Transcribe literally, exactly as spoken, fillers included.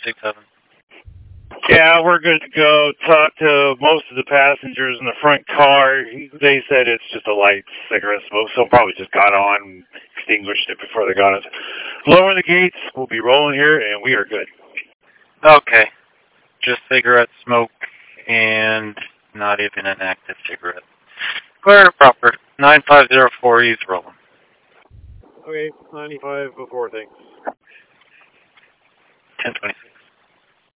six seven. Yeah, we're good to go. Talk to most of the passengers in the front car. They said it's just a light cigarette smoke, so probably just got on, extinguished it before they got us. Lower the gates. We'll be rolling here, and we are good. Okay. Just cigarette smoke and not even an active cigarette. Clear proper. nine five zero four E's rolling. Okay, ninety-five before, thanks. ten twenty-six.